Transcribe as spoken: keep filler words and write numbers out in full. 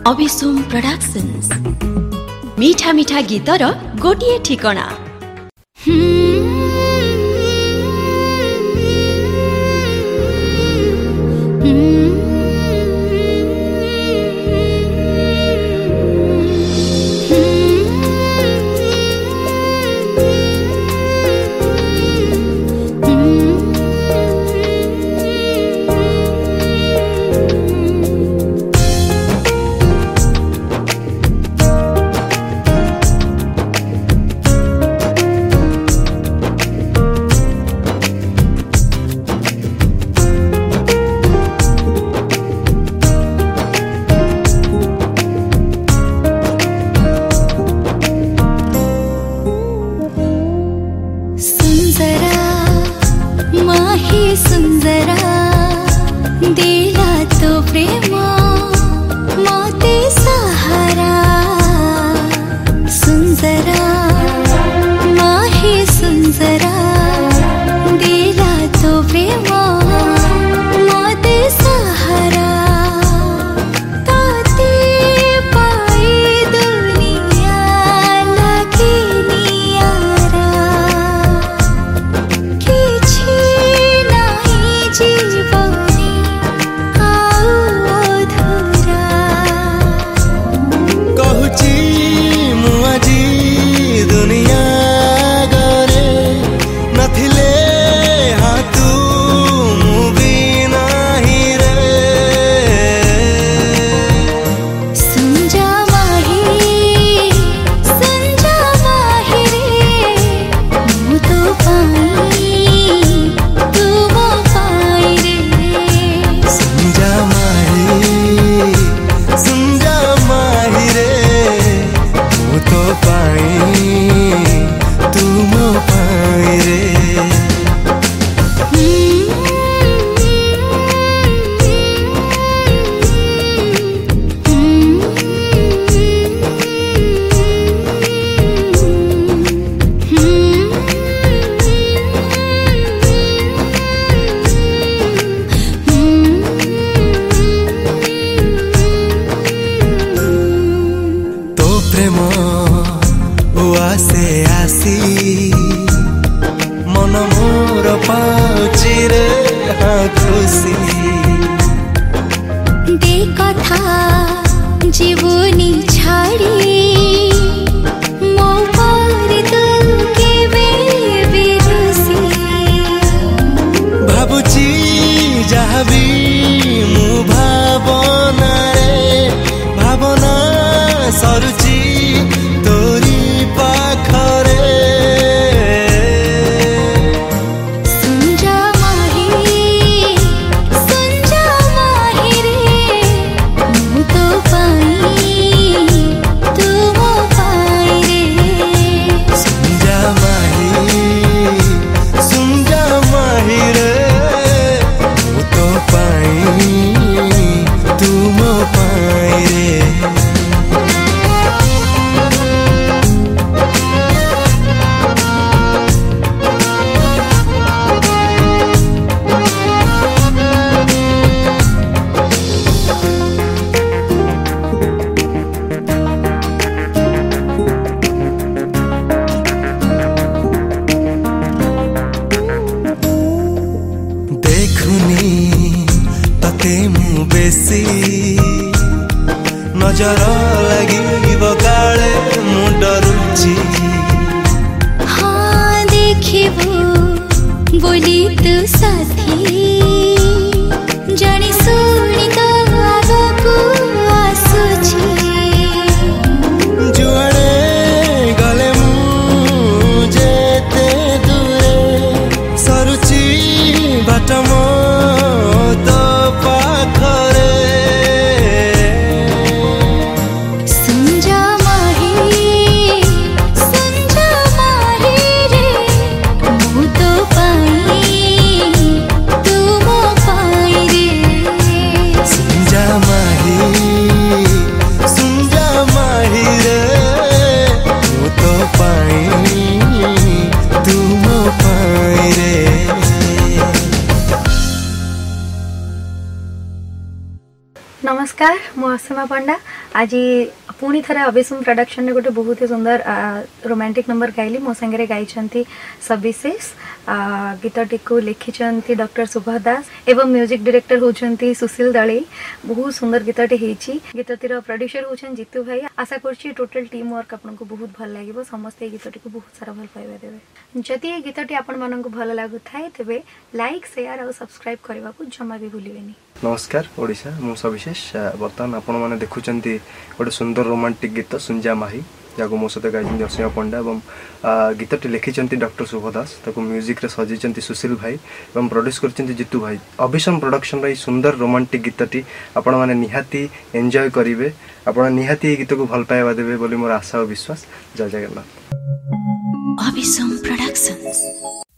अभिसुम productions मीठा मीठा गीतर गोटिए ठिकणा। नजर लगी काले मु डरुची हाँ देखिबू बोली तू साथी जानी सुनी तो आगो आसुची जुआड़े गले मु जेते दूरे सरुची बाट मो तो पाखरे नमस्कार मु असीमा पंडा आज पुणी थे अभिसुम प्रोडक्शन गोटे बहुत ही सुंदर रोमांटिक नंबर गाइली मो संगे गाई सविशेष गीतटी को लिखिं डॉक्टर शुभ दास एवं म्यूजिक डायरेक्टर होती सुशील दले बहुत सुंदर गीतटे होती गीतटीर प्रोड्यूसर होती जीतू भाई आशा कर टोटल टीम वर्क आपको बहुत भल लगे समस्ते गीतटी को बहुत सारा भल पाइबा देवे जदि ये गीतटी आपण मानक भल लगु थाए तेबे लाइक शेयर और सब्सक्राइब करने को जमा भी भूलिबेनी। नमस्कार ओडिशा मु सविशेष बर्तमान आपण मैंने देखुं गोटे सुंदर रोमांटिक गीत सुंजा माही जहाँ मो सहित गाई असीमा पंडा और गीतटी लिखिं डॉक्टर शुभ दास म्यूजिक रे सजी सुशील भाई और प्रोड्यूस कर जीतू भाई अभिसम प्रोडक्शन रो सुंदर रोमांटिक गीतटी आपण मैंने निहाती एंजॉय करेंगे आपण निहाती गीत को भल पाइबा देवे बोली मोर आशा और विश्वास। जय जगन्नाथ। अभिसम प्रोडक्शंस।